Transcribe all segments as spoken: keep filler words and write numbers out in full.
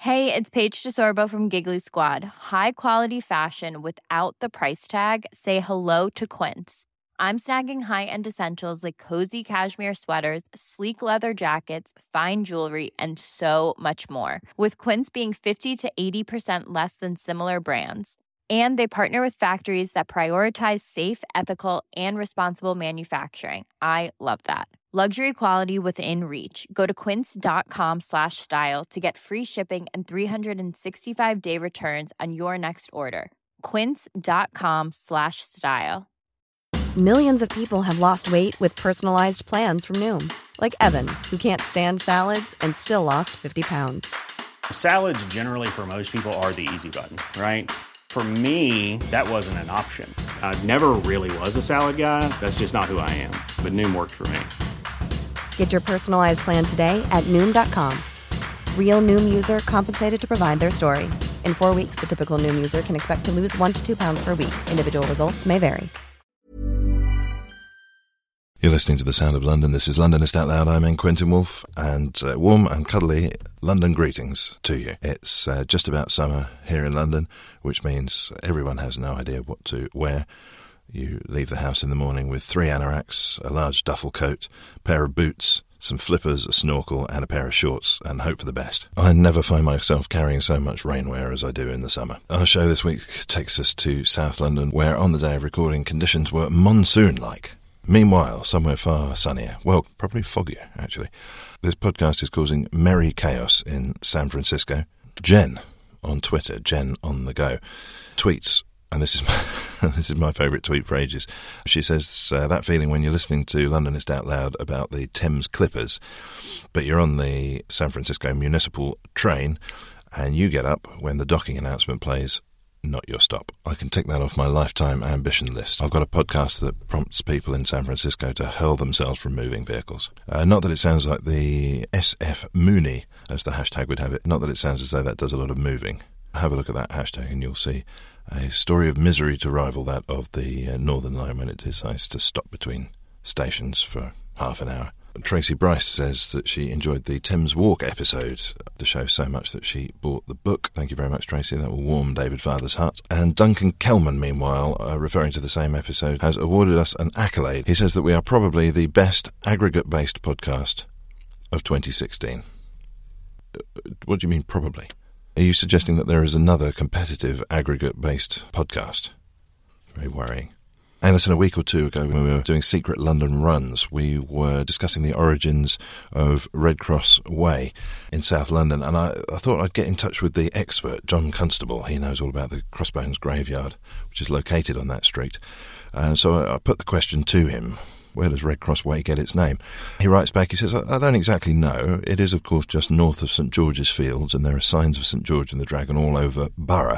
Hey, it's Paige DeSorbo from Giggly Squad. High quality fashion without the price tag. Say hello to Quince. I'm snagging high-end essentials like cozy cashmere sweaters, sleek leather jackets, fine jewelry, and so much more. With Quince being fifty to eighty percent less than similar brands. And they partner with factories that prioritize safe, ethical, and responsible manufacturing. I love that. Luxury quality within reach. Go to quince.com slash style to get free shipping and three sixty-five day returns on your next order. Quince.com slash style. Millions of people have lost weight with personalized plans from Noom. Like Evan, who can't stand salads and still lost fifty pounds. Salads generally for most people are the easy button, right? For me, that wasn't an option. I never really was a salad guy. That's just not who I am. But Noom worked for me. Get your personalized plan today at Noom dot com. Real Noom user compensated to provide their story. In four weeks, the typical Noom user can expect to lose one to two pounds per week. Individual results may vary. You're listening to The Sound of London. This is Londonist Out Loud. I'm in Quentin Woolf, and uh, warm and cuddly London greetings to you. It's uh, just about summer here in London, which means everyone has no idea what to wear. You leave the house in the morning with three anoraks, a large duffel coat, a pair of boots, some flippers, a snorkel, and a pair of shorts, and hope for the best. I never find myself carrying so much rainwear as I do in the summer. Our show this week takes us to South London, where on the day of recording conditions were monsoon-like. Meanwhile, somewhere far sunnier, well, probably foggier, actually, this podcast is causing merry chaos in San Francisco. Jen, on Twitter, Jen on the go, tweets, and this is my, this is my favourite tweet for ages. She says, uh, that feeling when you're listening to Londonist Out Loud about the Thames Clippers, but you're on the San Francisco municipal train, and you get up when the docking announcement plays, not your stop. I can tick that off my lifetime ambition list. I've got a podcast that prompts people in San Francisco to hurl themselves from moving vehicles. Uh, not that it sounds like the S F Mooney, as the hashtag would have it. Not that it sounds as though that does a lot of moving. Have a look at that hashtag and you'll see a story of misery to rival that of the uh, Northern Line when it decides to stop between stations for half an hour. Tracy Bryce says that she enjoyed the Thames Walk episode of the show so much that she bought the book. Thank you very much, Tracy. That will warm David Father's heart. And Duncan Kelman, meanwhile, uh, referring to the same episode, has awarded us an accolade. He says that we are probably the best aggregate-based podcast of twenty sixteen. What do you mean, probably? Are you suggesting that there is another competitive aggregate-based podcast? Very worrying. And listen, a week or two ago, when we were doing Secret London Runs, we were discussing the origins of Red Cross Way in South London, and I, I thought I'd get in touch with the expert, John Constable. He knows all about the Crossbones Graveyard, which is located on that street. Uh, so I, I put the question to him, where does Red Cross Way get its name? He writes back, he says, I, I don't exactly know. It is, of course, just north of St George's Fields, and there are signs of St George and the Dragon all over Borough.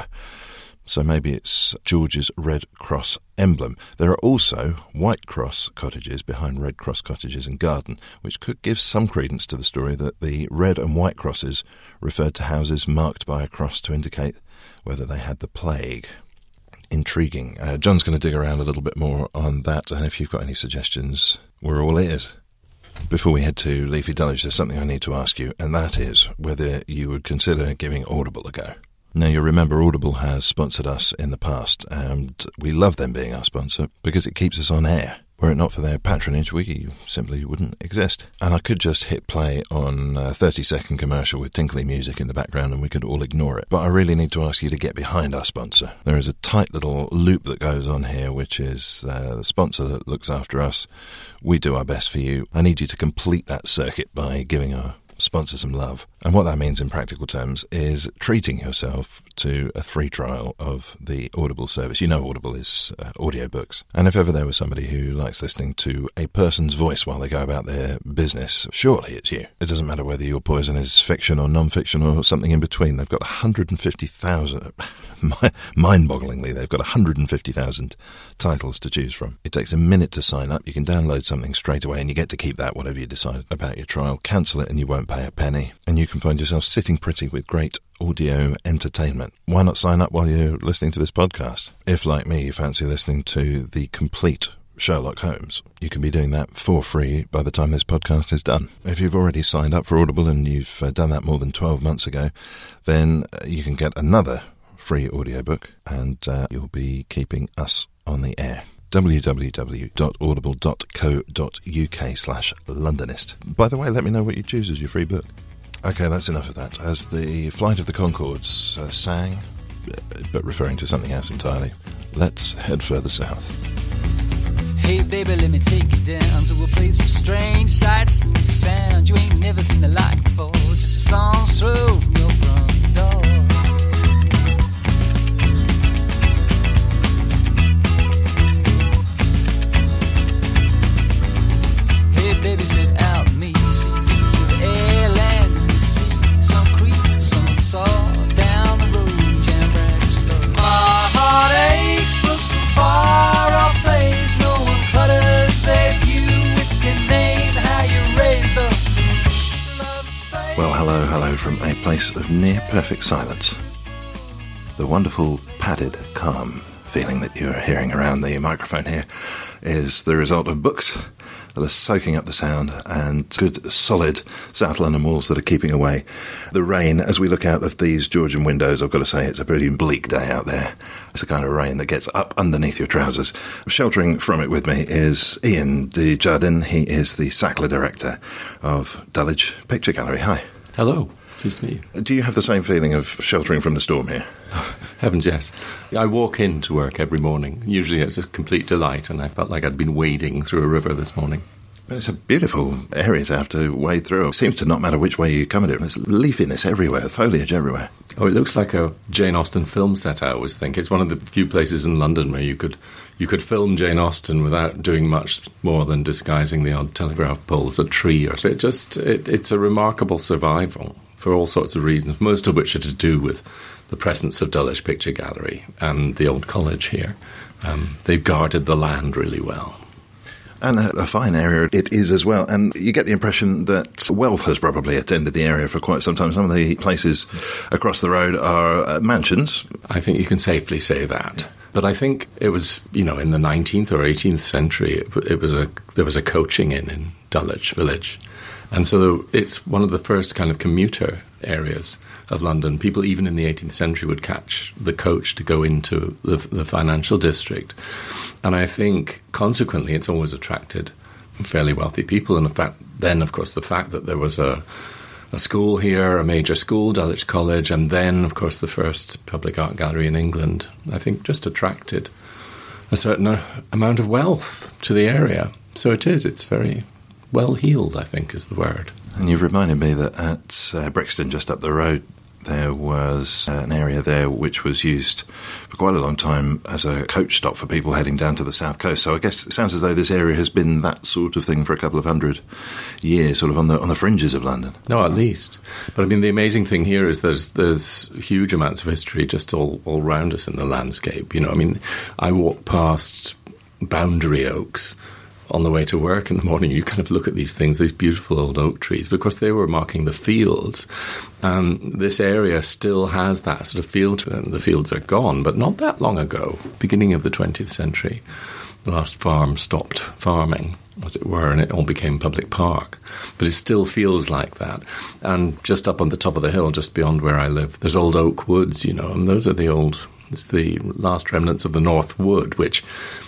So maybe it's George's Red Cross emblem. There are also White Cross cottages behind Red Cross cottages and garden, which could give some credence to the story that the red and white crosses referred to houses marked by a cross to indicate whether they had the plague. Intriguing. Uh, John's going to dig around a little bit more on that, and if you've got any suggestions, we're all ears. Before we head to Leafy Dulwich, there's something I need to ask you, and that is whether you would consider giving Audible a go. Now, you'll remember Audible has sponsored us in the past, and we love them being our sponsor because it keeps us on air. Were it not for their patronage, we simply wouldn't exist. And I could just hit play on a thirty-second commercial with tinkly music in the background and we could all ignore it. But I really need to ask you to get behind our sponsor. There is a tight little loop that goes on here, which is uh, the sponsor that looks after us. We do our best for you. I need you to complete that circuit by giving our sponsor some love. And what that means in practical terms is treating yourself to a free trial of the Audible service. You know Audible is uh, audiobooks. And if ever there was somebody who likes listening to a person's voice while they go about their business, surely it's you. It doesn't matter whether your poison is fiction or non-fiction or something in between. They've got one hundred fifty thousand, mind-bogglingly, they've got one hundred fifty thousand titles to choose from. It takes a minute to sign up. You can download something straight away and you get to keep that, whatever you decide about your trial. Cancel it and you won't pay a penny. And you can find yourself sitting pretty with great audio entertainment. Why not sign up while you're listening to this podcast? If, like me, you fancy listening to the complete Sherlock Holmes, you can be doing that for free by the time this podcast is done. If you've already signed up for Audible and you've uh, done that more than twelve months ago, then you can get another free audiobook and uh, you'll be keeping us on the air. www.audible.co.uk slash Londonist. By the way, let me know what you choose as your free book. Okay, that's enough of that. As the Flight of the Conchords uh, sang, but referring to something else entirely, let's head further south. Hey baby, let me take you down to a place of strange sights and sound. You ain't never seen the like before, just a stone's throw from your front door. Hey baby, straight out me, see piece of air, land and the sea. Some creep, some saw down the road, jam brand store. My heart aches for some far off place. Well, hello, hello from a place of near-perfect silence. The wonderful, padded, calm feeling that you're hearing around the microphone here is the result of books that are soaking up the sound and good, solid South London walls that are keeping away the rain. As we look out of these Georgian windows, I've got to say it's a pretty bleak day out there. It's the kind of rain that gets up underneath your trousers. Sheltering from it with me is Ian de Jardin. He is the Sackler director of Dulwich Picture Gallery. Hi. Hello. Pleased to meet you. Do you have the same feeling of sheltering from the storm here? Heavens, yes. I walk into work every morning. Usually it's a complete delight, and I felt like I'd been wading through a river this morning. But it's a beautiful area to have to wade through. It seems to not matter which way you come at it. There's leafiness everywhere, foliage everywhere. Oh, it looks like a Jane Austen film set, I always think. It's one of the few places in London where you could you could film Jane Austen without doing much more than disguising the odd telegraph pole as a tree. Or so. It just it, it's a remarkable survival for all sorts of reasons, most of which are to do with the presence of Dulwich Picture Gallery and the old college here. Um, they've guarded the land really well. And a, a fine area it is as well. And you get the impression that wealth has probably attended the area for quite some time. Some of the places across the road are uh, mansions. I think you can safely say that. But I think it was, you know, in the nineteenth or eighteenth century, it, it was a there was a coaching inn in Dulwich Village. And so it's one of the first kind of commuter areas of London. People, even in the eighteenth century, would catch the coach to go into the, the financial district. And I think, consequently, it's always attracted fairly wealthy people. And in fact, then, of course, the fact that there was a, a school here, a major school, Dulwich College, and then, of course, the first public art gallery in England, I think just attracted a certain uh, amount of wealth to the area. So it is, it's very well-heeled, I think, is the word. And you've reminded me that at uh, Brixton, just up the road, there was uh, an area there which was used for quite a long time as a coach stop for people heading down to the south coast. So I guess it sounds as though this area has been that sort of thing for a couple of hundred years, sort of on the on the fringes of London. No, at least. But I mean, the amazing thing here is there's there's huge amounts of history just all, all around us in the landscape. You know, I mean, I walk past boundary oaks on the way to work in the morning. You kind of look at these things, these beautiful old oak trees, because they were marking the fields. Um, this area still has that sort of feel to them. The fields are gone, but not that long ago, beginning of the twentieth century, the last farm stopped farming, as it were, and it all became public park. But it still feels like that. And just up on the top of the hill, just beyond where I live, there's old oak woods, you know, and those are the old, it's the last remnants of the North Wood, which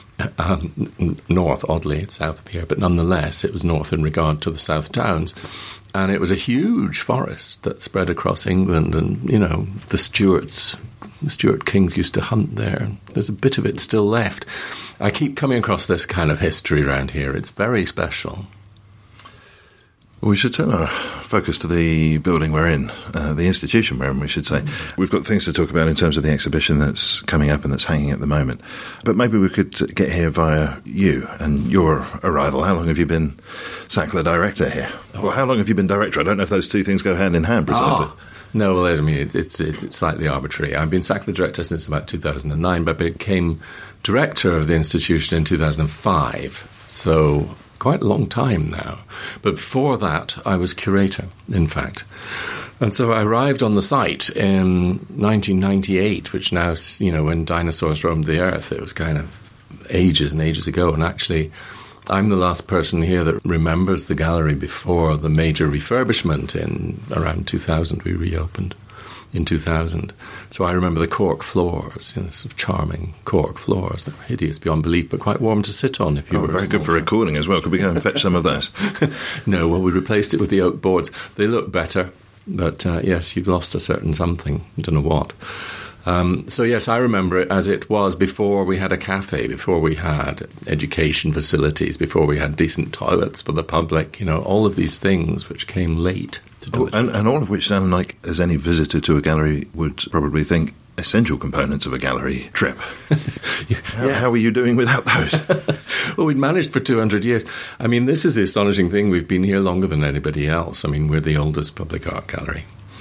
Um, north, oddly, it's south of here, but nonetheless, it was north in regard to the South Downs. And it was a huge forest that spread across England, and, you know, the Stuarts, the Stuart kings used to hunt there. There's a bit of it still left. I keep coming across this kind of history around here. It's very special. Well, we should turn our focus to the building we're in, uh, the institution we're in, we should say. Mm-hmm. We've got things to talk about in terms of the exhibition that's coming up and that's hanging at the moment. But maybe we could get here via you and your arrival. How long have you been Sackler director here? Oh. Well, how long have you been director? I don't know if those two things go hand in hand precisely. Oh. No, well, I mean, it's, it's, it's slightly arbitrary. I've been Sackler director since about two thousand nine, but I became director of the institution in two thousand five. So quite a long time now. But before that, I was curator, in fact. And so I arrived on the site in nineteen ninety-eight, which now, you know, when dinosaurs roamed the earth, it was kind of ages and ages ago. And actually, I'm the last person here that remembers the gallery before the major refurbishment in around two thousand. We reopened in two thousand. So I remember the cork floors, you know, sort of charming cork floors that were hideous beyond belief, but quite warm to sit on if you oh, were... Very good for recording as well. Could we go and fetch some of those? No, well, we replaced it with the oak boards. They look better, but uh, yes, you've lost a certain something. I don't know what. Um, so yes, I remember it as it was before we had a cafe, before we had education facilities, before we had decent toilets for the public, you know, all of these things which came late. To do oh, and, and all of which sound like, as any visitor to a gallery would probably think, essential components of a gallery trip. how, yes. how are you doing without those? Well, we'd managed for two hundred years. I mean, this is the astonishing thing. We've been here longer than anybody else. I mean, we're the oldest public art gallery.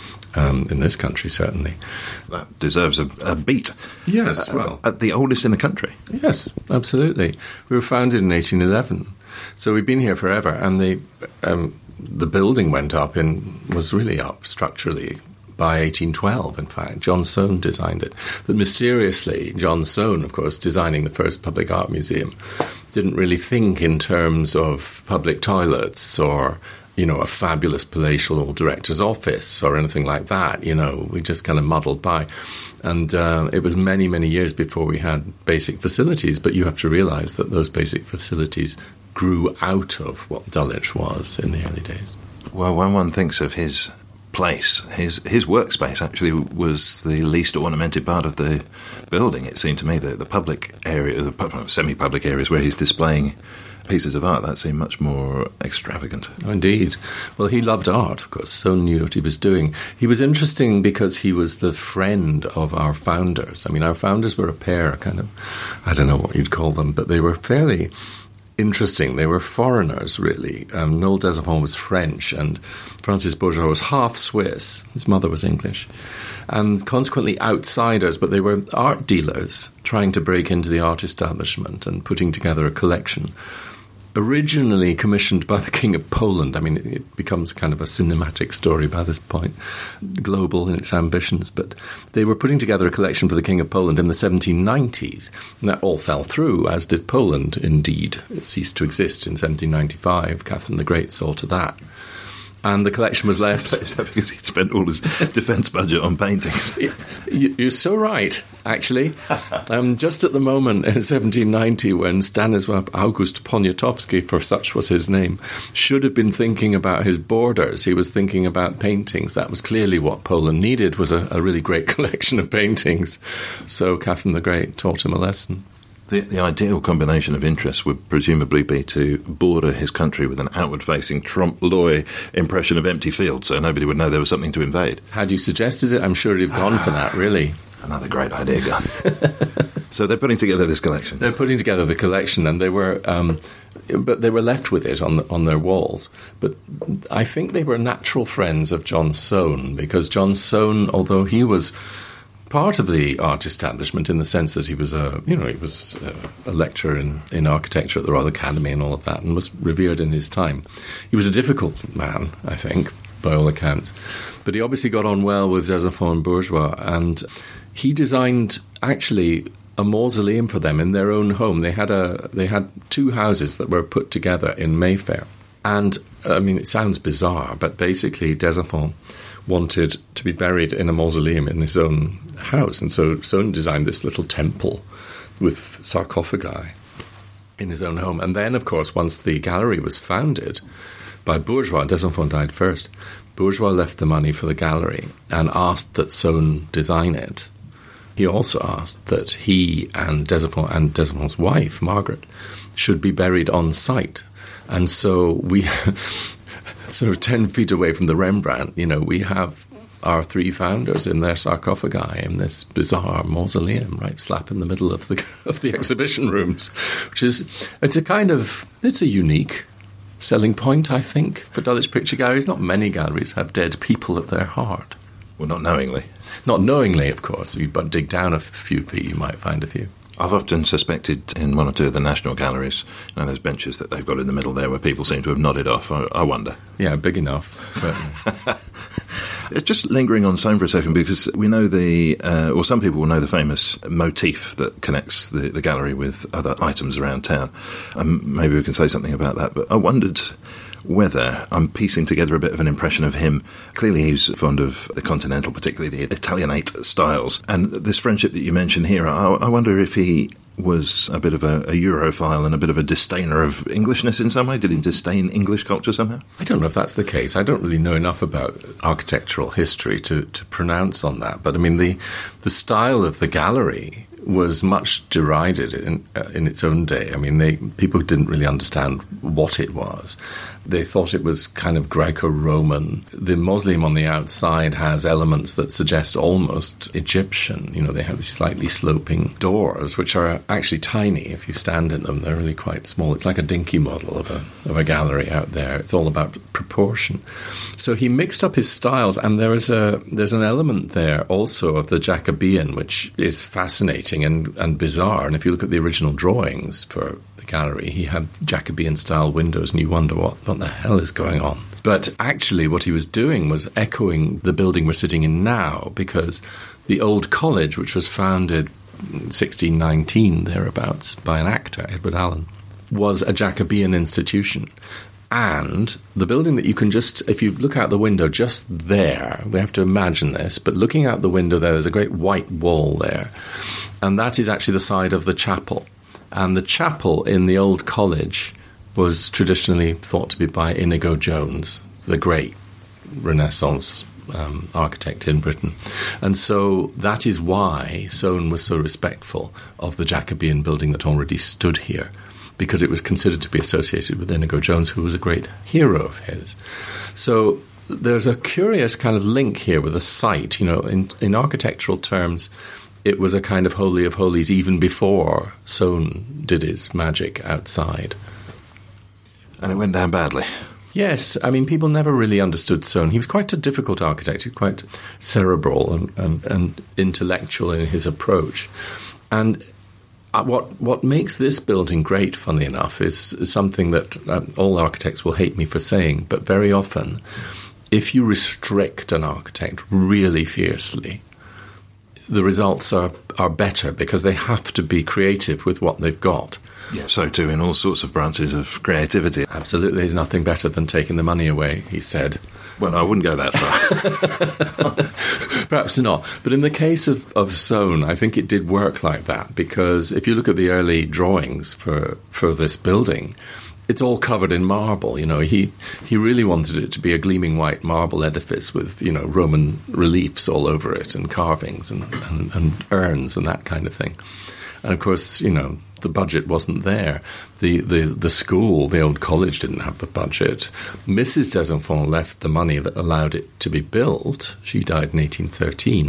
Um, in this country, certainly. That deserves a, a beat. Yes, uh, well. At the oldest in the country. Yes, absolutely. We were founded in eighteen eleven, so we've been here forever, and the um, the building went up and was really up structurally by eighteen twelve, in fact. John Soane designed it. But mysteriously, John Soane, of course, designing the first public art museum, didn't really think in terms of public toilets or, you know, a fabulous palatial director's office or anything like that. You know, we just kind of muddled by. And uh, it was many, many years before we had basic facilities, but you have to realise that those basic facilities grew out of what Dulwich was in the early days. Well, when one thinks of his place, his his workspace actually was the least ornamented part of the building, it seemed to me. The, the public area, the semi-public areas where he's displaying pieces of art, that seemed much more extravagant. Oh, indeed. Well, he loved art, of course, so knew what he was doing. He was interesting because he was the friend of our founders. I mean, our founders were a pair, kind of, I don't know what you'd call them, but they were fairly interesting. They were foreigners, really. Um, Noel Deserfond was French, and Francis Bourgeois was half Swiss. His mother was English. And consequently outsiders, but they were art dealers trying to break into the art establishment and putting together a collection. Originally commissioned by the King of Poland. I mean, it becomes kind of a cinematic story by this point, global in its ambitions, but they were putting together a collection for the King of Poland in the seventeen nineties, and that all fell through, as did Poland, indeed. It ceased to exist in seventeen ninety-five. Catherine the Great saw to that. And the collection was left... Is that because he'd spent all his defence budget on paintings? You're so right, actually. Um, just at the moment in seventeen ninety, when Stanisław August Poniatowski, for such was his name, should have been thinking about his borders, he was thinking about paintings. That was clearly what Poland needed, was a, a really great collection of paintings. So Catherine the Great taught him a lesson. The, the ideal combination of interests would presumably be to border his country with an outward-facing trompe-l'oeil impression of empty fields, so nobody would know there was something to invade. Had you suggested it, I'm sure he'd have gone for that, really. Another great idea, Gunn. So they're putting together this collection. They're putting together the collection, and they were, um, but they were left with it on the, on their walls. But I think they were natural friends of John Soane, because John Soane, although he was part of the art establishment in the sense that he was a, you know, he was a, a lecturer in, in architecture at the Royal Academy and all of that, and was revered in his time. He was a difficult man, I think, by all accounts. But he obviously got on well with Deserfond and Bourgeois, and he designed, actually, a mausoleum for them in their own home. They had a they had two houses that were put together in Mayfair. And, I mean, it sounds bizarre, but basically Deserfond wanted to be buried in a mausoleum in his own house. And so Soane designed this little temple with sarcophagi in his own home. And then, of course, once the gallery was founded by Bourgeois, Deserfond died first, Bourgeois left the money for the gallery and asked that Soane design it. He also asked that he and Deserfond and Deserfond's wife, Margaret, should be buried on site. And so we... sort of ten feet away from the Rembrandt, you know, we have our three founders in their sarcophagi in this bizarre mausoleum, right, slap in the middle of the of the exhibition rooms, which is, it's a kind of, it's a unique selling point, I think, for Dulwich Picture Galleries. Not many galleries have dead people at their heart. Well, not knowingly. Not knowingly, of course. If you but dig down a few feet, you might find a few. I've often suspected in one or two of the national galleries, you know, those benches that they've got in the middle there where people seem to have nodded off. I, I wonder. Yeah, big enough, certainly. Just lingering on Soane for a second, because we know the, uh, or some people will know the famous motif that connects the, the gallery with other items around town. Um, maybe we can say something about that, but I wondered whether I'm piecing together a bit of an impression of him. Clearly he's fond of the continental, particularly the Italianate styles. And this friendship that you mentioned here, I, I wonder if he was a bit of a, a Europhile and a bit of a disdainer of Englishness in some way. Did he disdain English culture somehow? I don't know if that's the case. I don't really know enough about architectural history to, to pronounce on that. But I mean, the the style of the gallery was much derided in, uh, in its own day. I mean, they people didn't really understand what it was. They thought it was kind of Greco-Roman. The mausoleum on the outside has elements that suggest almost Egyptian. You know, they have these slightly sloping doors, which are actually tiny. If you stand in them, they're really quite small. It's like a dinky model of a of a gallery out there. It's all about proportion. So he mixed up his styles, and there is a there's an element there also of the Jacobean, which is fascinating and, and bizarre. And if you look at the original drawings for the gallery, he had Jacobean-style windows, and you wonder what, what the hell is going on. But actually what he was doing was echoing the building we're sitting in now, because the old college, which was founded in sixteen nineteen, thereabouts, by an actor, Edward Allen, was a Jacobean institution. And the building that you can just, if you look out the window just there, we have to imagine this, but looking out the window there, there's a great white wall there. And that is actually the side of the chapel. And the chapel in the old college was traditionally thought to be by Inigo Jones, the great Renaissance um, architect in Britain. And so that is why Soane was so respectful of the Jacobean building that already stood here, because it was considered to be associated with Inigo Jones, who was a great hero of his. So there's a curious kind of link here with a site. You know, in, in architectural terms, it was a kind of holy of holies even before Soane did his magic outside. And it went down badly. Yes, I mean, people never really understood Soane. He was quite a difficult architect. He was quite cerebral and, and, and intellectual in his approach. And What what makes this building great, funnily enough, is, is something that um, all architects will hate me for saying, but very often, if you restrict an architect really fiercely, the results are, are better because they have to be creative with what they've got. Yeah, so too in all sorts of branches of creativity. Absolutely, there's nothing better than taking the money away, he said. Well, I wouldn't go that far. Perhaps not. But in the case of, of Soane, I think it did work like that, because if you look at the early drawings for, for this building, it's all covered in marble. You know, he, he really wanted it to be a gleaming white marble edifice with, you know, Roman reliefs all over it and carvings and, and, and urns and that kind of thing. And of course, you know, the budget wasn't there. The, the the school, the old college, didn't have the budget. Missus Desenfants left the money that allowed it to be built. She died in eighteen thirteen.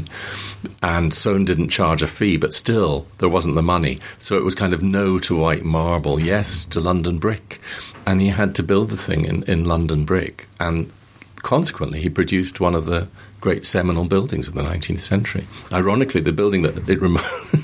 And Soane didn't charge a fee, but still, there wasn't the money. So it was kind of no to white marble, yes to London brick. And he had to build the thing in, in London brick. And consequently, he produced one of the great seminal buildings of the nineteenth century. Ironically, the building that it rem-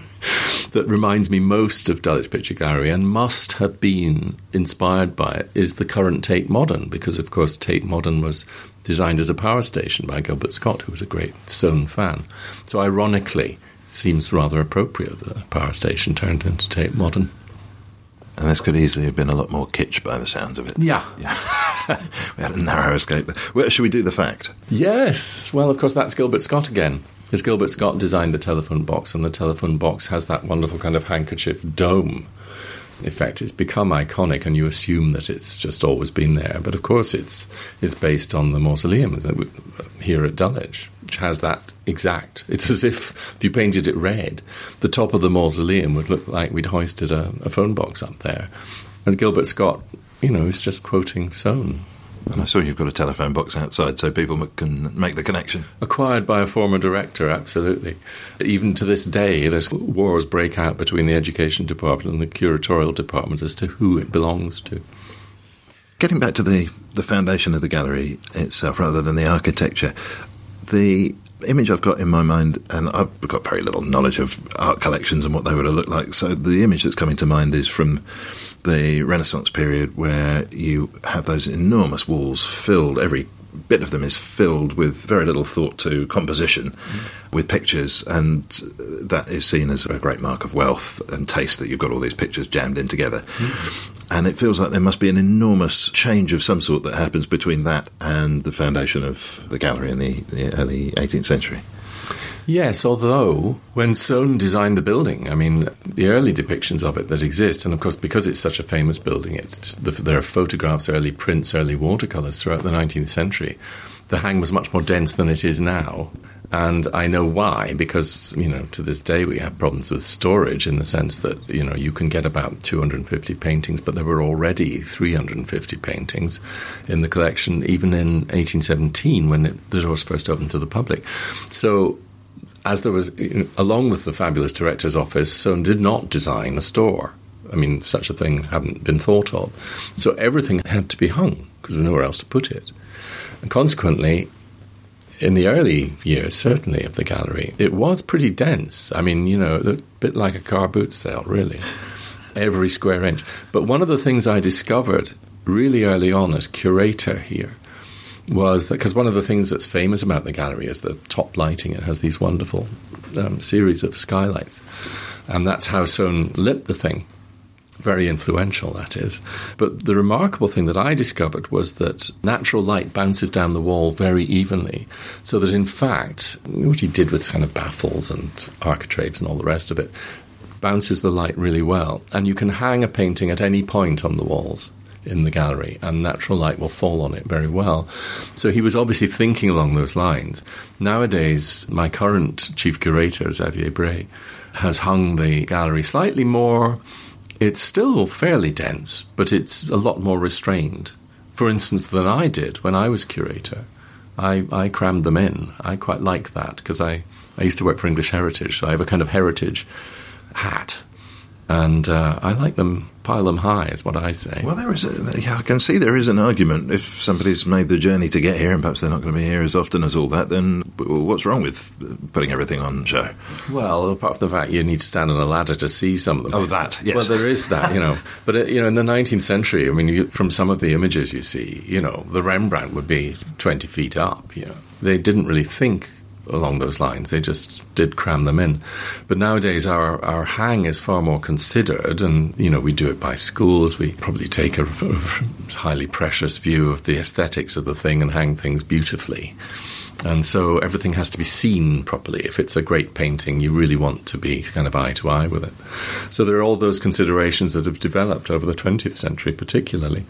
that reminds me most of Dulwich Picture Gallery and must have been inspired by it is the current Tate Modern, because, of course, Tate Modern was designed as a power station by Gilbert Scott, who was a great Soane fan. So ironically, it seems rather appropriate that a power station turned into Tate Modern. And this could easily have been a lot more kitsch by the sound of it. Yeah. yeah. We had a narrow escape. Well, should we do the fact? Yes. Well, of course, that's Gilbert Scott again. Because Gilbert Scott designed the telephone box, and the telephone box has that wonderful kind of handkerchief dome effect. It's become iconic, and you assume that it's just always been there. But, of course, it's it's based on the mausoleum here at Dulwich, which has that exact... It's as if, if you painted it red, the top of the mausoleum would look like we'd hoisted a, a phone box up there. And Gilbert Scott, you know, is just quoting Soane. And I saw you've got a telephone box outside so people can make the connection. Acquired by a former director, absolutely. Even to this day, there's wars break out between the education department and the curatorial department as to who it belongs to. Getting back to the, the foundation of the gallery itself rather than the architecture, the image I've got in my mind, and I've got very little knowledge of art collections and what they would have looked like, so the image that's coming to mind is from the Renaissance period, where you have those enormous walls filled, every bit of them is filled with very little thought to composition, mm. with pictures, and that is seen as a great mark of wealth and taste that you've got all these pictures jammed in together. Mm. And it feels like there must be an enormous change of some sort that happens between that and the foundation of the gallery in the, the early eighteenth century. Yes, although when Soane designed the building, I mean, the early depictions of it that exist, and of course because it's such a famous building, it's, the, there are photographs, early prints, early watercolours throughout the nineteenth century. The hang was much more dense than it is now. And I know why, because, you know, to this day we have problems with storage in the sense that, you know, you can get about two hundred fifty paintings, but there were already three hundred fifty paintings in the collection, even in eighteen seventeen when it, the doors first opened to the public. So, as there was, you know, along with the fabulous director's office, Soane did not design a store. I mean, such a thing hadn't been thought of. So everything had to be hung, because there was nowhere else to put it. And consequently, in the early years, certainly, of the gallery, it was pretty dense. I mean, you know, a bit like a car boot sale, really, every square inch. But one of the things I discovered really early on as curator here was that, because one of the things that's famous about the gallery is the top lighting. It has these wonderful um, series of skylights. And that's how Soane lit the thing. Very influential, that is. But the remarkable thing that I discovered was that natural light bounces down the wall very evenly, so that in fact, what he did with kind of baffles and architraves and all the rest of it, bounces the light really well. And you can hang a painting at any point on the walls in the gallery, and natural light will fall on it very well. So he was obviously thinking along those lines. Nowadays, my current chief curator, Xavier Bray, has hung the gallery slightly more. It's still fairly dense, but it's a lot more restrained, for instance, than I did when I was curator. I, I crammed them in. I quite like that, because I, I used to work for English Heritage, so I have a kind of heritage hat. And uh, I like them, pile them high, is what I say. Well, there is a, yeah, I can see there is an argument. If somebody's made the journey to get here and perhaps they're not going to be here as often as all that, then what's wrong with putting everything on show? Well, apart from the fact you need to stand on a ladder to see some of them. Oh, that, yes. Well, there is that, you know. But, uh, you know, in the nineteenth century, I mean, you, from some of the images you see, you know, the Rembrandt would be twenty feet up, you know. They didn't really think along those lines. They just did cram them in. But nowadays our, our hang is far more considered, and, you know, we do it by schools. We probably take a, a highly precious view of the aesthetics of the thing and hang things beautifully. And so everything has to be seen properly. If it's a great painting, you really want to be kind of eye to eye with it. So there are all those considerations that have developed over the twentieth century particularly.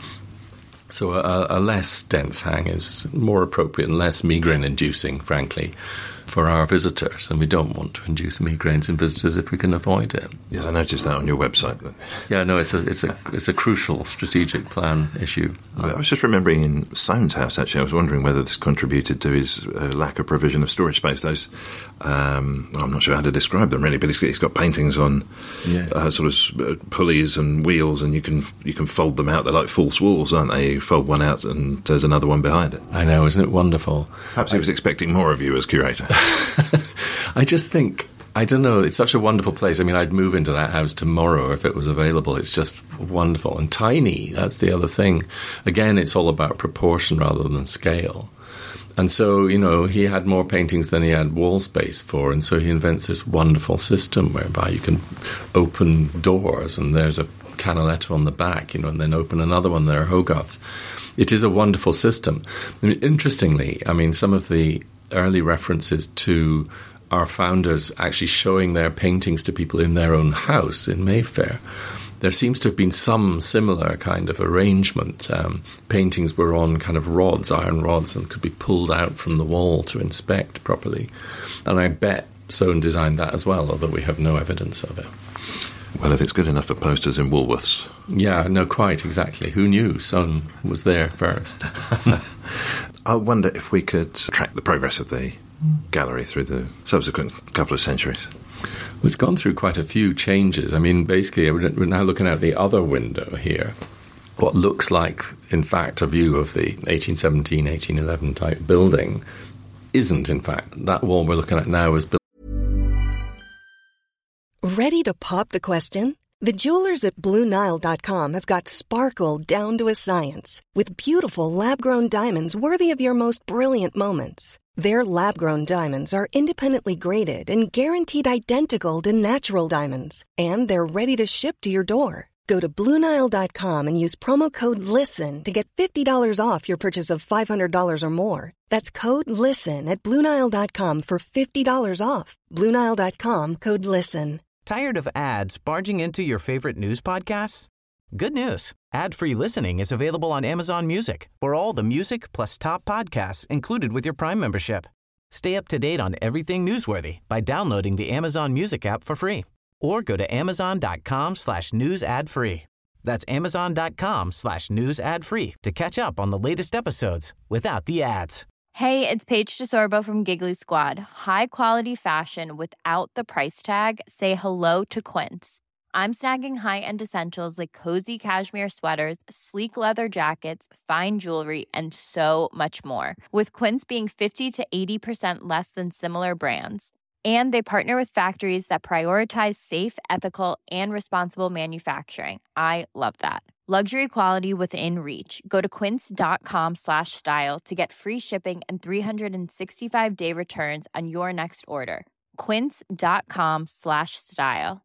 So a, a less dense hang is more appropriate and less migraine-inducing, frankly, for our visitors. And we don't want to induce migraines in visitors if we can avoid it. Yes, I noticed that on your website. Yeah, no, it's a it's a it's a crucial strategic plan issue. I was just remembering in Soane's house, actually, I was wondering whether this contributed to his uh, lack of provision of storage space. Those, um, I'm not sure how to describe them really, but he's, he's got paintings on yeah. uh, sort of uh, pulleys and wheels, and you can you can fold them out. They're like false walls, aren't they? You fold one out and there's another one behind it. I know, isn't it wonderful? Perhaps he was expecting more of you as curator. I just think, I don't know, it's such a wonderful place. I mean, I'd move into that house tomorrow if it was available. It's just wonderful. And tiny, that's the other thing. Again, it's all about proportion rather than scale. And so, you know, he had more paintings than he had wall space for, and so he invents this wonderful system whereby you can open doors, and there's a Canaletto on the back, you know, and then open another one, there are Hogarths. It is a wonderful system. I mean, interestingly, I mean, some of the early references to our founders actually showing their paintings to people in their own house in Mayfair, there seems to have been some similar kind of arrangement. Um, paintings were on kind of rods, iron rods, and could be pulled out from the wall to inspect properly. And I bet Soane designed that as well, although we have no evidence of it. Well, if it's good enough for posters in Woolworths. Yeah, no, quite, exactly. Who knew Soane was there first? I wonder if we could track the progress of the gallery through the subsequent couple of centuries. Well, it's gone through quite a few changes. I mean, basically, we're now looking out the other window here. What looks like, in fact, a view of the eighteen seventeen, eighteen eleven type building isn't, in fact. That wall we're looking at now is built. Ready to pop the question? The jewelers at Blue Nile dot com have got sparkle down to a science with beautiful lab-grown diamonds worthy of your most brilliant moments. Their lab-grown diamonds are independently graded and guaranteed identical to natural diamonds, and they're ready to ship to your door. Go to Blue Nile dot com and use promo code LISTEN to get fifty dollars off your purchase of five hundred dollars or more. That's code LISTEN at Blue Nile dot com for fifty dollars off. Blue Nile dot com, code LISTEN. Tired of ads barging into your favorite news podcasts? Good news. Ad-free listening is available on Amazon Music for all the music plus top podcasts included with your Prime membership. Stay up to date on everything newsworthy by downloading the Amazon Music app for free or go to amazon.com slash news ad free. That's amazon.com slash news ad free to catch up on the latest episodes without the ads. Hey, it's Paige DeSorbo from Giggly Squad. High quality fashion without the price tag. Say hello to Quince. I'm snagging high-end essentials like cozy cashmere sweaters, sleek leather jackets, fine jewelry, and so much more. With Quince being fifty to eighty percent less than similar brands. And they partner with factories that prioritize safe, ethical, and responsible manufacturing. I love that. Luxury quality within reach. Go to quince.com slash style to get free shipping and three sixty-five day returns on your next order. Quince.com slash style.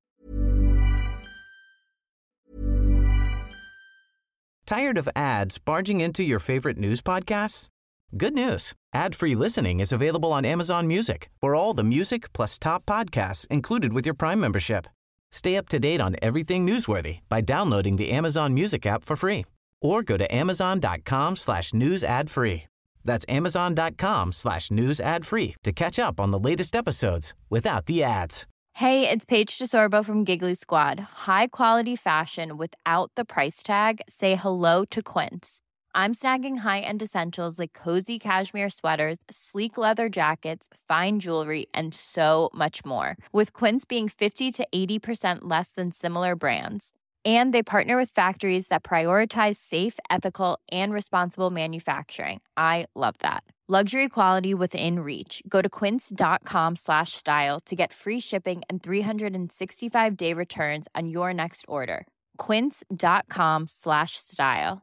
Tired of ads barging into your favorite news podcasts? Good news. Ad-free listening is available on Amazon Music for all the music plus top podcasts included with your Prime membership. Stay up to date on everything newsworthy by downloading the Amazon Music app for free or go to amazon.com slash news ad free. That's amazon.com slash news ad free to catch up on the latest episodes without the ads. Hey, it's Paige DeSorbo from Giggly Squad. High quality fashion without the price tag. Say hello to Quince. I'm snagging high-end essentials like cozy cashmere sweaters, sleek leather jackets, fine jewelry, and so much more. With Quince being fifty to eighty percent less than similar brands. And they partner with factories that prioritize safe, ethical, and responsible manufacturing. I love that. Luxury quality within reach. Go to quince.com slash style to get free shipping and three sixty-five day returns on your next order. Quince.com slash style.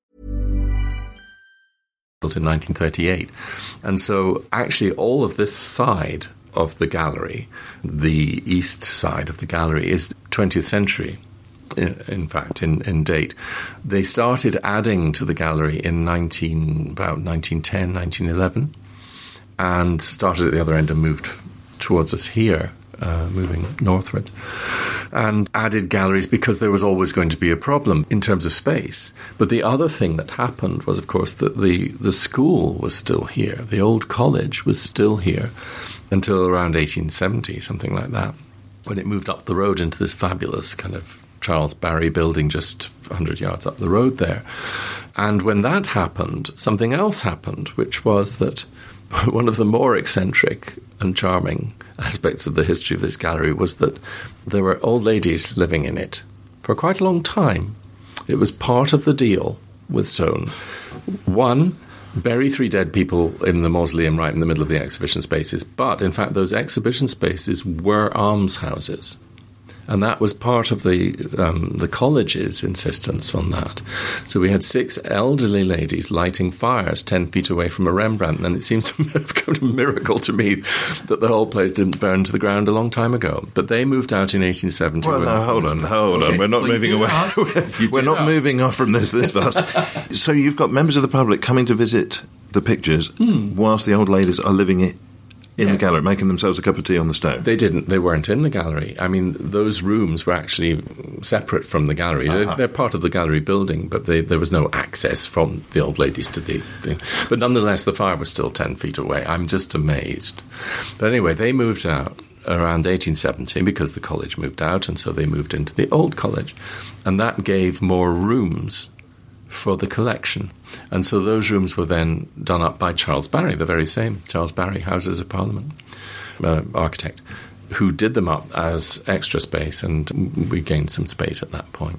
Built in nineteen thirty-eight. And so actually all of this side of the gallery, the east side of the gallery, is twentieth century, in, in fact, in, in date. They started adding to the gallery in nineteen, about nineteen ten, nineteen eleven, and started at the other end and moved towards us here, uh, moving northwards, and added galleries because there was always going to be a problem in terms of space. But the other thing that happened was, of course, that the, the school was still here. The old college was still here until around eighteen seventy, something like that, when it moved up the road into this fabulous kind of Charles Barry building just one hundred yards up the road there. And when that happened, something else happened, which was that one of the more eccentric and charming aspects of the history of this gallery was that there were old ladies living in it for quite a long time. It was part of the deal with Soane. One, bury three dead people in the mausoleum right in the middle of the exhibition spaces, but in fact those exhibition spaces were almshouses. And that was part of the um, the college's insistence on that. So we had six elderly ladies lighting fires ten feet away from a Rembrandt, and it seems to have come a miracle to me that the whole place didn't burn to the ground a long time ago. But they moved out in eighteen seventy. Well, no, hold on, hold okay. on. We're not well, moving away. We're not ask. moving off from this this fast. So you've got members of the public coming to visit the pictures mm. whilst the old ladies are living it. In yes. the gallery, making themselves a cup of tea on the stove. They didn't. They weren't in the gallery. I mean, those rooms were actually separate from the gallery. Uh-huh. They're, they're part of the gallery building, but they, there was no access from the old ladies to the thing. But nonetheless, the fire was still ten feet away. I'm just amazed. But anyway, they moved out around eighteen seventy because the college moved out, and so they moved into the old college. And that gave more rooms for the collection. And so those rooms were then done up by Charles Barry, the very same Charles Barry, Houses of Parliament uh, architect, who did them up as extra space, and we gained some space at that point.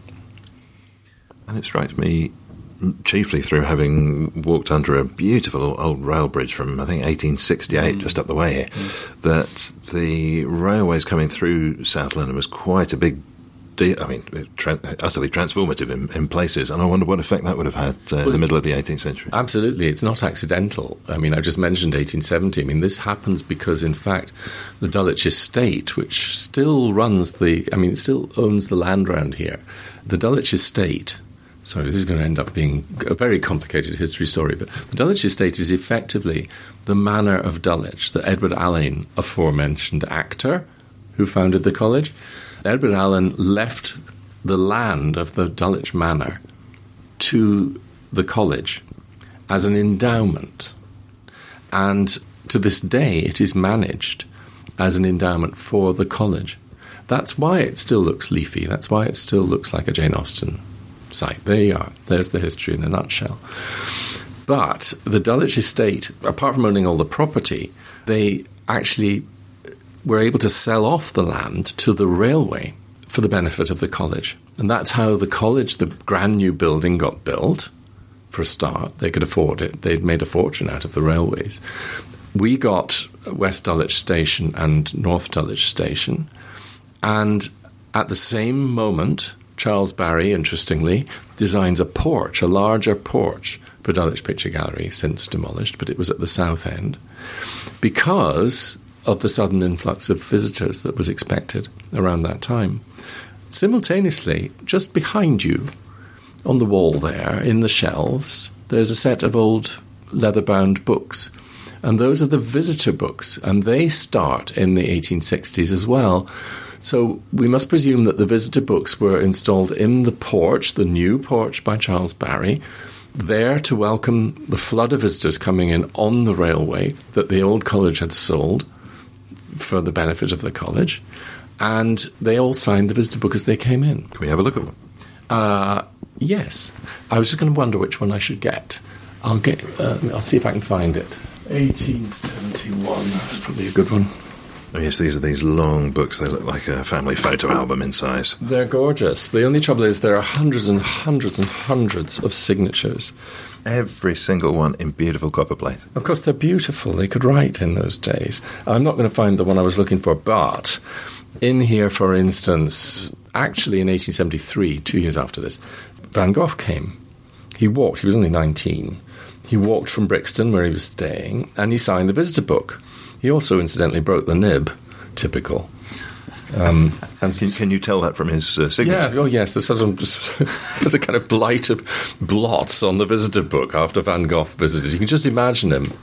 And it strikes me, chiefly through having walked under a beautiful old rail bridge from, I think, eighteen sixty-eight, mm. just up the way here, mm. that the railways coming through South London was quite a big de- I mean, tra- utterly transformative in, in places. And I wonder what effect that would have had uh, well, in the middle of the eighteenth century. Absolutely. It's not accidental. I mean, I just mentioned eighteen seventy. I mean, this happens because, in fact, the Dulwich Estate, which still runs the, I mean, it still owns the land around here. The Dulwich Estate, sorry, this is going to end up being a very complicated history story, but the Dulwich Estate is effectively the manor of Dulwich, the Edward Alleyn, aforementioned actor who founded the college. Edward Alleyn left the land of the Dulwich Manor to the college as an endowment. And to this day, it is managed as an endowment for the college. That's why it still looks leafy. That's why it still looks like a Jane Austen site. There you are. There's the history in a nutshell. But the Dulwich Estate, apart from owning all the property, they actually were able to sell off the land to the railway for the benefit of the college. And that's how the college, the brand new building, got built. For a start, they could afford it. They'd made a fortune out of the railways. We got West Dulwich Station and North Dulwich Station. And at the same moment, Charles Barry, interestingly, designs a porch, a larger porch for Dulwich Picture Gallery, since demolished, but it was at the south end, because of the sudden influx of visitors that was expected around that time. Simultaneously, just behind you, on the wall there, in the shelves, there's a set of old leather-bound books. And those are the visitor books, and they start in the eighteen sixties as well. So we must presume that the visitor books were installed in the porch, the new porch by Charles Barry, there to welcome the flood of visitors coming in on the railway that the old college had sold for the benefit of the college. And they all signed the visitor book as they came in. Can we have a look at one? Uh, yes. I was just going to wonder which one I should get. I'll get. Uh, I'll see if I can find it. eighteen seventy-one. That's probably a good one. Oh, yes, these are these long books. They look like a family photo album in size. They're gorgeous. The only trouble is there are hundreds and hundreds and hundreds of signatures. Every single one in beautiful copperplate. Of course, they're beautiful. They could write in those days. I'm not going to find the one I was looking for, but in here, for instance, actually in eighteen seventy-three, two years after this, Van Gogh came. He walked. He was only nineteen. He walked from Brixton, where he was staying, and he signed the visitor book. He also, incidentally, broke the nib. Typical. Um, and can, can you tell that from his uh, signature? Yeah, oh yes, there's, sort of just, there's a kind of blight of blots on the visitor book after Van Gogh visited. You can just imagine him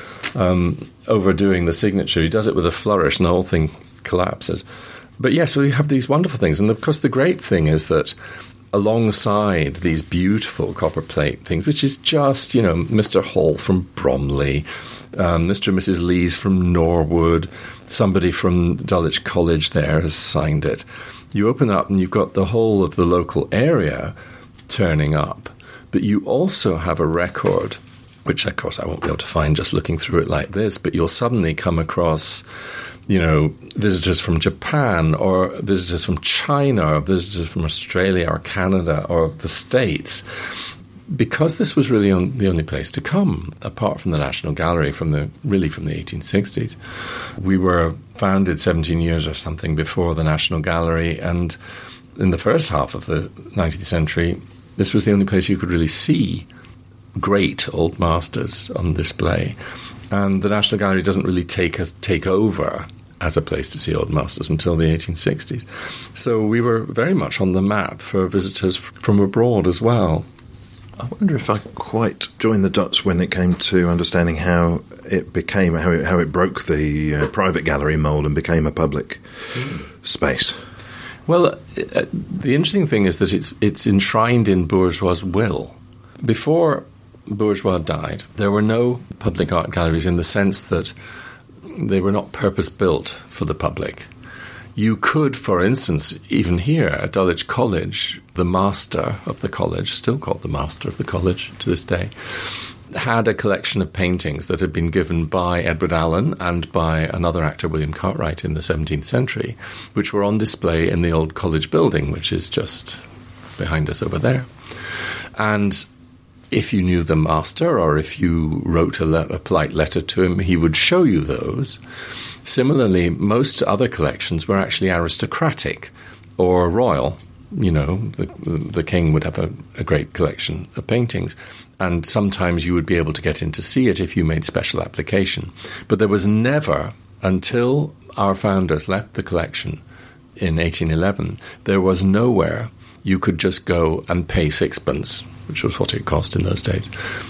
um, overdoing the signature. He does it with a flourish and the whole thing collapses. But yes, so we have these wonderful things. And of course the great thing is that alongside these beautiful copperplate things, which is just, you know, Mister Hall from Bromley, um, Mister and Missus Lees from Norwood, somebody from Dulwich College there has signed it. You open up and you've got the whole of the local area turning up. But you also have a record, which of course I won't be able to find just looking through it like this, but you'll suddenly come across, you know, visitors from Japan or visitors from China or visitors from Australia or Canada or the States. Because this was really on, the only place to come, apart from the National Gallery, from the really from the eighteen sixties. We were founded seventeen years or something before the National Gallery, and in the first half of the nineteenth century, this was the only place you could really see great old masters on display. And the National Gallery doesn't really take us, take over as a place to see old masters until the eighteen sixties. So we were very much on the map for visitors from abroad as well. I wonder if I quite joined the dots when it came to understanding how it became, how it, how it broke the uh, private gallery mould and became a public mm. space. Well, uh, the interesting thing is that it's it's enshrined in Bourgeois' will. Before Bourgeois died, there were no public art galleries in the sense that they were not purpose-built for the public. You could, for instance, even here at Dulwich College, the master of the college, still called the master of the college to this day, had a collection of paintings that had been given by Edward Alleyn and by another actor, William Cartwright, in the seventeenth century, which were on display in the old college building, which is just behind us over there. And if you knew the master or if you wrote a, le- a polite letter to him, he would show you those. Similarly, most other collections were actually aristocratic or royal. You know, the, the king would have a, a great collection of paintings, and sometimes you would be able to get in to see it if you made special application. But there was never, until our founders left the collection in eighteen eleven, there was nowhere you could just go and pay sixpence, which was what it cost in those days,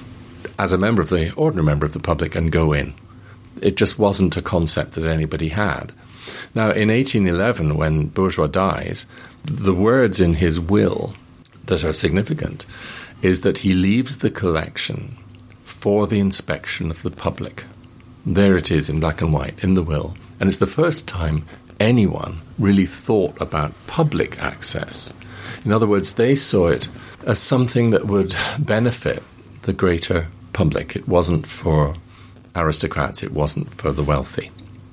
as a member of the, ordinary member of the public, and go in. It just wasn't a concept that anybody had. Now, in eighteen eleven, when Bourgeois dies, the words in his will that are significant is that he leaves the collection for the inspection of the public. There it is in black and white in the will. And it's the first time anyone really thought about public access. In other words, they saw it as something that would benefit the greater public. It wasn't for aristocrats, it wasn't for the wealthy.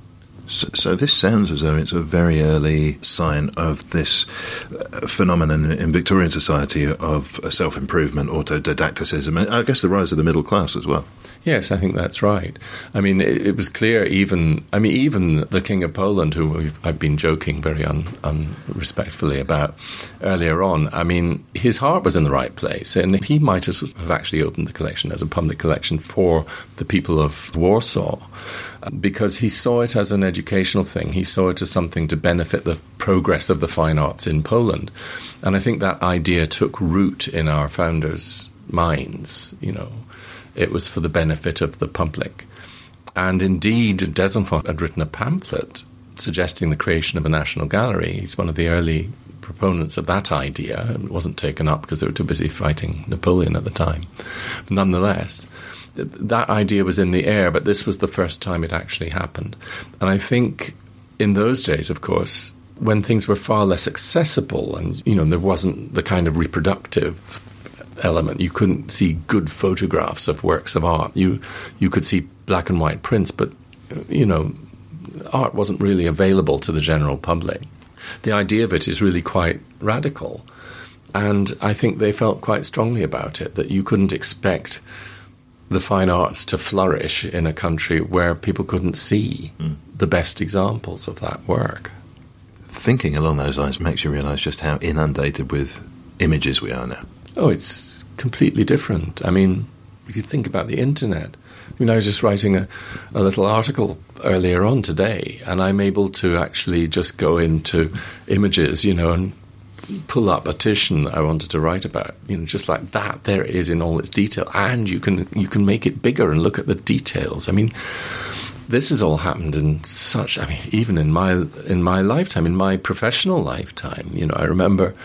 So, so this sounds as though it's a very early sign of this uh, phenomenon in Victorian society of uh, self-improvement, autodidacticism, and I guess the rise of the middle class as well. Yes, I think that's right. I mean, it, it was clear even, I mean, even the King of Poland, who we've, I've been joking very un, unrespectfully about earlier on, I mean, his heart was in the right place, and he might have actually opened the collection as a public collection for the people of Warsaw, because he saw it as an educational thing. He saw it as something to benefit the progress of the fine arts in Poland. And I think that idea took root in our founders' minds, you know. It was for the benefit of the public. And indeed, Desenfant had written a pamphlet suggesting the creation of a national gallery. He's one of the early proponents of that idea. It wasn't taken up because they were too busy fighting Napoleon at the time. But nonetheless, that idea was in the air, but this was the first time it actually happened. And I think in those days, of course, when things were far less accessible and, you know, there wasn't the kind of reproductive element. You couldn't see good photographs of works of art. You you could see black and white prints, but, you know, art wasn't really available to the general public. The idea of it is really quite radical. And I think they felt quite strongly about it, that you couldn't expect the fine arts to flourish in a country where people couldn't see mm. the best examples of that work. Thinking along those lines makes you realise just how inundated with images we are now. Oh, it's completely different. I mean, if you think about the internet, I mean, I was just writing a, a little article earlier on today, and I'm able to actually just go into images, you know, and pull up a Titian that I wanted to write about, you know, just like that. There it is in all its detail, and you can you can make it bigger and look at the details. I mean, this has all happened in such. I mean, even in my in my lifetime, in my professional lifetime, you know, I remember,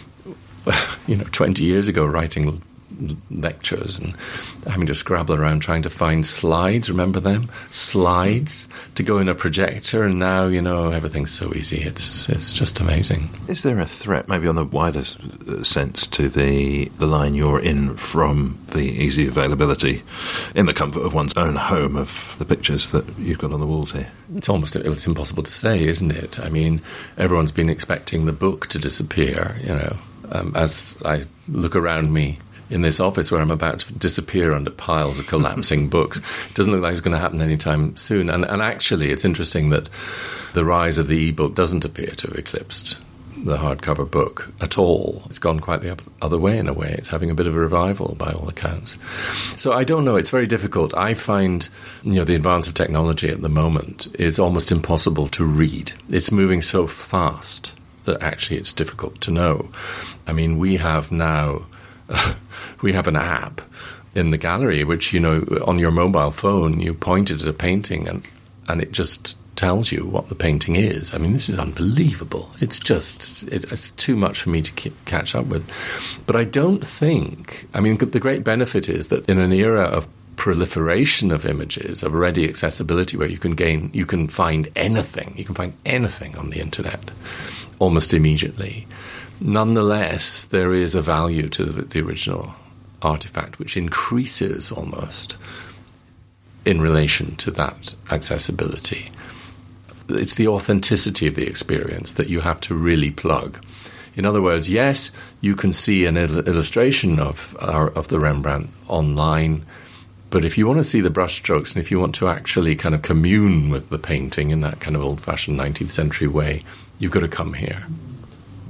you know, twenty years ago writing lectures and having to scrabble around trying to find slides, remember them? Slides to go in a projector, and now, you know, everything's so easy. It's it's just amazing. Is there a threat, maybe on the wider sense, to the, the line you're in from the easy availability in the comfort of one's own home of the pictures that you've got on the walls here? It's almost it's impossible to say, isn't it? I mean, everyone's been expecting the book to disappear, you know, um, as I look around me in this office where I'm about to disappear under piles of collapsing books. It doesn't look like it's going to happen anytime soon. And, and actually, it's interesting that the rise of the e-book doesn't appear to have eclipsed the hardcover book at all. It's gone quite the other way in a way. It's having a bit of a revival by all accounts. So I don't know. It's very difficult. I find, you know, the advance of technology at the moment is almost impossible to read. It's moving so fast that actually it's difficult to know. I mean, we have now... we have an app in the gallery which, you know, on your mobile phone, you point it at a painting and, and it just tells you what the painting is. I mean, this is unbelievable. It's just, it, it's too much for me to keep, catch up with. But I don't think, I mean, the great benefit is that in an era of proliferation of images, of ready accessibility, where you can gain, you can find anything, you can find anything on the internet almost immediately. Nonetheless, there is a value to the, the original artifact, which increases almost in relation to that accessibility. It's the authenticity of the experience that you have to really plug. In other words, yes, you can see an il- illustration of our, of the Rembrandt online, but if you want to see the brushstrokes and if you want to actually kind of commune with the painting in that kind of old-fashioned nineteenth century way, you've got to come here.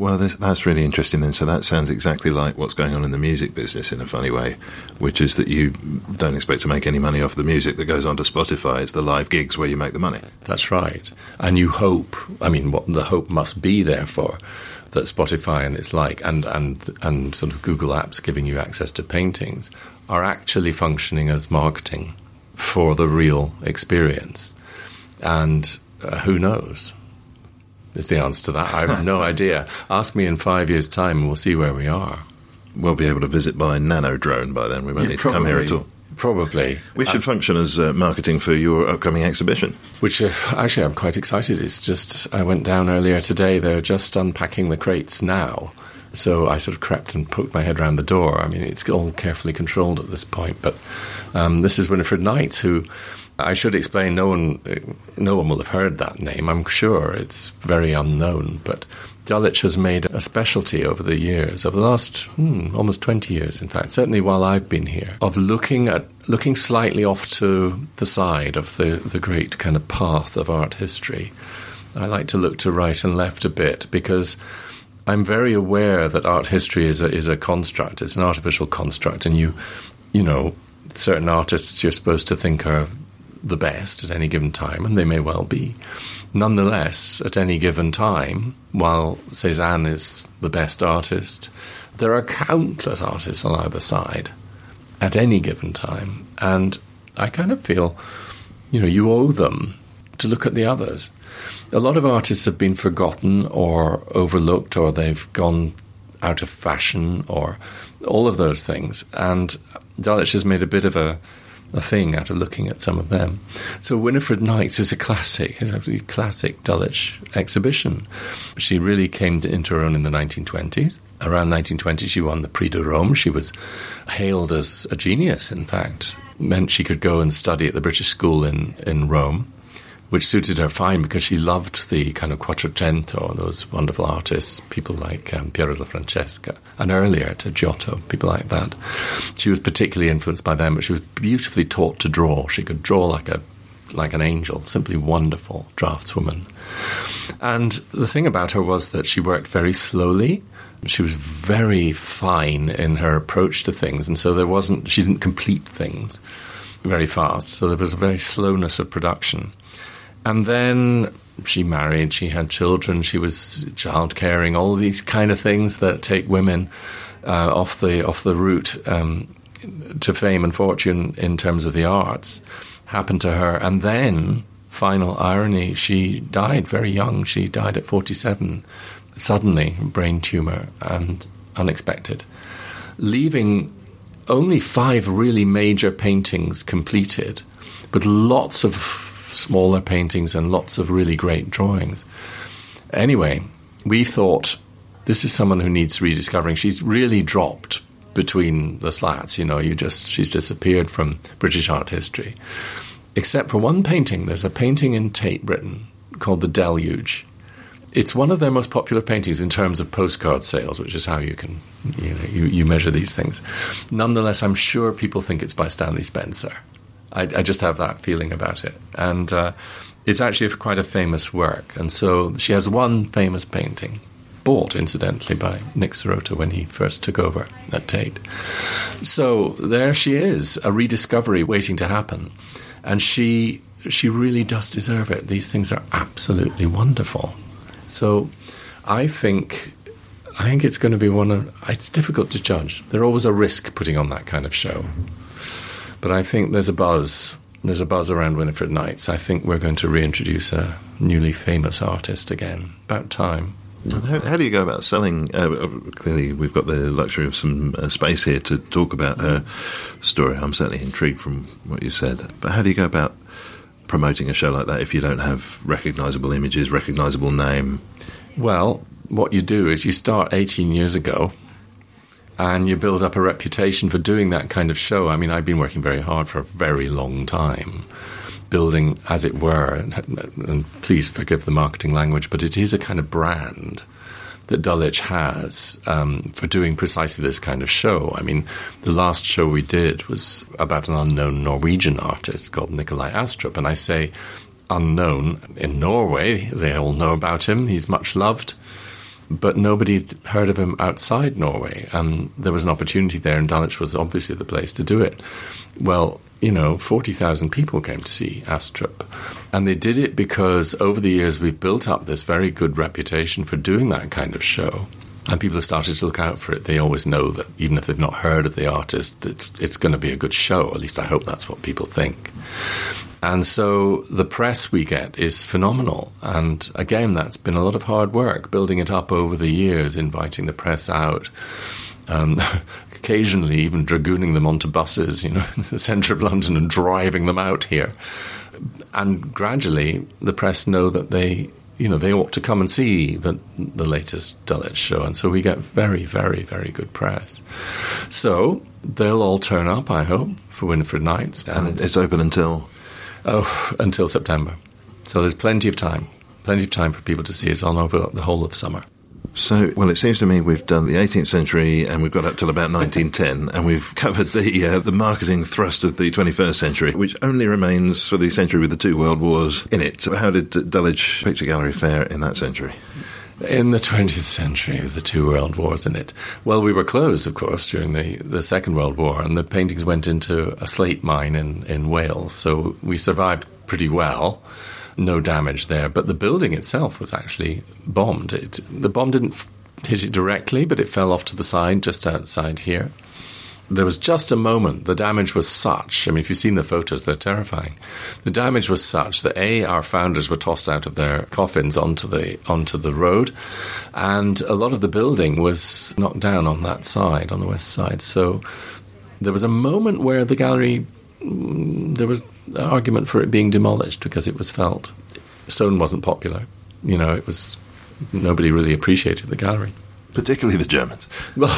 Well, this, that's really interesting then. So that sounds exactly like what's going on in the music business in a funny way, which is that you don't expect to make any money off the music that goes onto Spotify. It's the live gigs where you make the money. That's right. And you hope, I mean, what the hope must be, therefore, that Spotify and its like, and, and, and sort of Google Apps giving you access to paintings, are actually functioning as marketing for the real experience. And uh, who knows? Is the answer to that. I have no idea. Ask me in five years' time and we'll see where we are. We'll be able to visit by nano drone by then. We won't Yeah, need probably, to come here at all. Probably. We should uh, function as uh, marketing for your upcoming exhibition. Which, uh, actually, I'm quite excited. It's just, I went down earlier today. They're just unpacking the crates now. So I sort of crept and poked my head around the door. I mean, it's all carefully controlled at this point. But um, this is Winifred Knights, who... I should explain, no one no one will have heard that name, I'm sure. It's very unknown. But Dulwich has made a specialty over the years, over the last hmm, almost twenty years, in fact, certainly while I've been here, of looking at looking slightly off to the side of the, the great kind of path of art history. I like to look to right and left a bit because I'm very aware that art history is a, is a construct. It's an artificial construct. And you, you know, certain artists you're supposed to think are the best at any given time, and they may well be. Nonetheless, at any given time, while Cézanne is the best artist, there are countless artists on either side at any given time. And I kind of feel, you know, you owe them to look at the others. A lot of artists have been forgotten or overlooked, or they've gone out of fashion, or all of those things. And Dulwich has made a bit of a a thing out of looking at some of them. So Winifred Knights is a classic, is a classic Dulwich exhibition. She really came to, into her own in the nineteen twenties. Around nineteen twenty, she won the Prix de Rome. She was hailed as a genius, in fact. Meant she could go and study at the British School in, in Rome, which suited her fine because she loved the kind of Quattrocento, those wonderful artists, people like um, Piero da Francesca, and earlier to Giotto, people like that. She was particularly influenced by them, but she was beautifully taught to draw. She could draw like a like an angel, simply wonderful draftswoman. And the thing about her was that she worked very slowly. She was very fine in her approach to things, and so there wasn't, she didn't complete things very fast, so there was a very slowness of production. And then she married, she had children, she was child caring, all these kind of things that take women uh, off the off the route um, to fame and fortune in terms of the arts happened to her. And then, final irony, she died very young. She died at forty-seven, suddenly, brain tumour, and unexpected, leaving only five really major paintings completed, but lots of smaller paintings and lots of really great drawings. Anyway, we thought, this is someone who needs rediscovering. She's really dropped between the slats, you know, you just she's disappeared from British art history. Except for one painting. There's a painting in Tate Britain called The Deluge. It's one of their most popular paintings in terms of postcard sales, which is how you can, you know, you, you measure these things. Nonetheless, I'm sure people think it's by Stanley Spencer. I, I just have that feeling about it. And uh, it's actually quite a famous work. And so she has one famous painting, bought, incidentally, by Nick Sirota when he first took over at Tate. So there she is, a rediscovery waiting to happen. And she she really does deserve it. These things are absolutely wonderful. So I think I think it's going to be one of... It's difficult to judge. There's always a risk putting on that kind of show. But I think there's a buzz. There's a buzz around Winifred Knights. I think we're going to reintroduce a newly famous artist again. About time. How, how do you go about selling? Uh, clearly, we've got the luxury of some uh, space here to talk about her story. I'm certainly intrigued from what you said. But how do you go about promoting a show like that if you don't have recognisable images, recognisable name? Well, what you do is you start eighteen years ago, and you build up a reputation for doing that kind of show. I mean, I've been working very hard for a very long time, building, as it were, and, and please forgive the marketing language, but it is a kind of brand that Dulwich has um, for doing precisely this kind of show. I mean, the last show we did was about an unknown Norwegian artist called Nikolai Astrup, and I say unknown. In Norway, they all know about him. He's much loved. but nobody had heard of him outside Norway, and there was an opportunity there, and Dulwich was obviously the place to do it. Well, you know, forty thousand people came to see Astrup, and they did it because over the years we've built up this very good reputation for doing that kind of show, and people have started to look out for it. They always know that even if they've not heard of the artist, it's, it's going to be a good show. At least I hope that's what people think. And so the press we get is phenomenal. And again, that's been a lot of hard work, building it up over the years, inviting the press out, um, occasionally even dragooning them onto buses, you know, in the centre of London and driving them out here. And gradually the press know that they, you know, they ought to come and see the, the latest Dulwich show. And so we get very, very, very good press. So they'll all turn up, I hope, for Winifred Nights. And it's open until... Oh, until September. So there's plenty of time, plenty of time for people to see it on over the whole of summer. So, well, it seems to me we've done the eighteenth century and we've got up till about nineteen ten, and we've covered the uh, the marketing thrust of the twenty-first century, which only remains for the century with the two world wars in it. So how did Dulwich Picture Gallery fare in that century? In the twentieth century, the two world wars in it. Well, we were closed, of course, during the, the Second World War, and the paintings went into a slate mine in, in Wales, so we survived pretty well. No damage there, but the building itself was actually bombed. It, the bomb didn't f- hit it directly, but it fell off to the side, just outside here. There was just a moment. The damage was such, I mean, if you've seen the photos, they're terrifying. The damage was such that, A, our founders were tossed out of their coffins onto the onto the road, and a lot of the building was knocked down on that side, on the west side. So there was a moment where the gallery, there was an argument for it being demolished because it was felt stone wasn't popular. You know, it was, nobody really appreciated the gallery. Particularly the Germans. Well,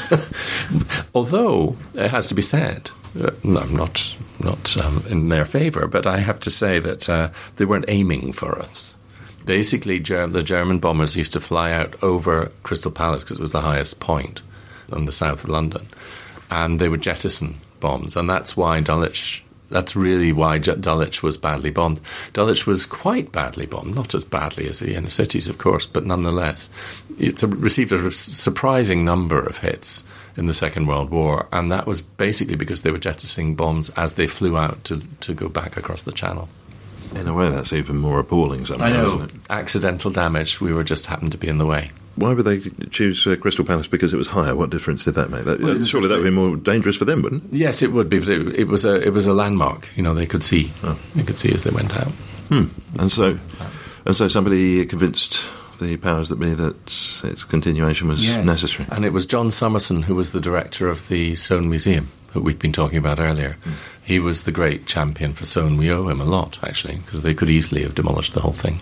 although it has to be said, uh, no, not not um, in their favour, but I have to say that uh, they weren't aiming for us. Basically, Ger- the German bombers used to fly out over Crystal Palace because it was the highest point in the south of London, and they would jettison bombs, and that's why Dulwich. That's really why Dulwich was badly bombed. Dulwich was quite badly bombed, not as badly as the inner cities, of course, but nonetheless. It received a surprising number of hits in the Second World War, and that was basically because they were jettisoning bombs as they flew out to, to go back across the channel. In a way, that's even more appalling somehow, I know. Isn't it? Accidental damage. We were just happened to be in the way. Why would they choose uh, Crystal Palace? Because it was higher. What difference did that make? That, well, surely that would be more dangerous for them, wouldn't it? Yes, it would be. But it, it was a it was a landmark. You know, they could see. Oh. They could see as they went out. Hmm. And so, and so somebody convinced the powers that be that its continuation was yes. necessary. And it was John Summerson who was the director of the Soane Museum that we've been talking about earlier. Mm. He was the great champion for Soane. We owe him a lot, actually, because they could easily have demolished the whole thing.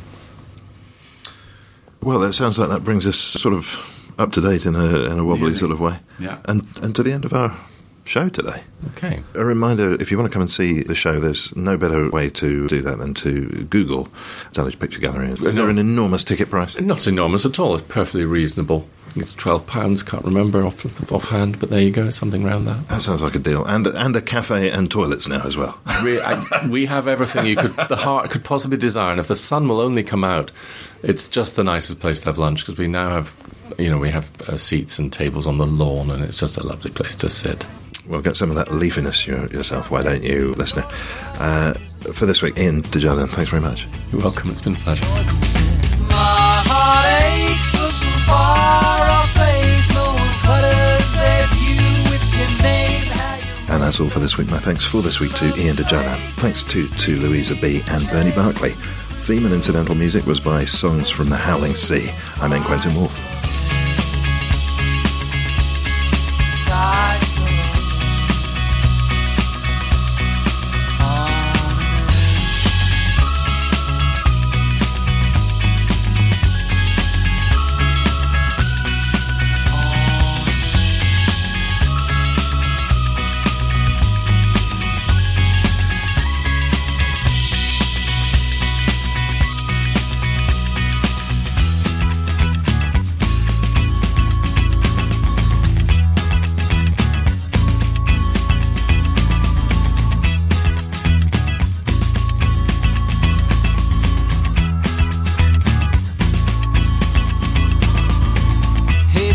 Well, it sounds like that brings us sort of up to date in a, in a wobbly yeah. sort of way. Yeah. And, and to the end of our show today. Okay. A reminder, if you want to come and see the show, there's no better way to do that than to Google Dulwich Picture Gallery. Is, is there an enormous ticket price? Not enormous at all. It's perfectly reasonable. It's twelve pounds, can't remember off, offhand, but there you go, something around that. That sounds like a deal. And and a cafe and toilets now as well. we, I, we have everything you could the heart could possibly desire, and if the sun will only come out, it's just the nicest place to have lunch, because we now have, you know, we have uh, seats and tables on the lawn, and it's just a lovely place to sit. Well, get some of that leafiness yourself, why don't you, listener? Uh, for this week, Ian Desjardins, thanks very much. You're welcome, it's been a pleasure. My heart aches for some far-off place. No one cutters their view with your name. And that's all for this week. My thanks for this week to Ian Desjardins. Thanks to, to Louisa B. and Bernie Barclay. Theme and incidental music was by Songs from the Howling Sea. I'm N. Quentin Woolf.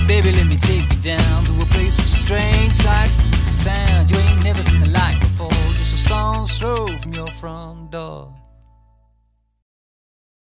baby, let me take you down to a place of strange sights and sounds. You ain't never seen the like before, just a stone's throw from your front door.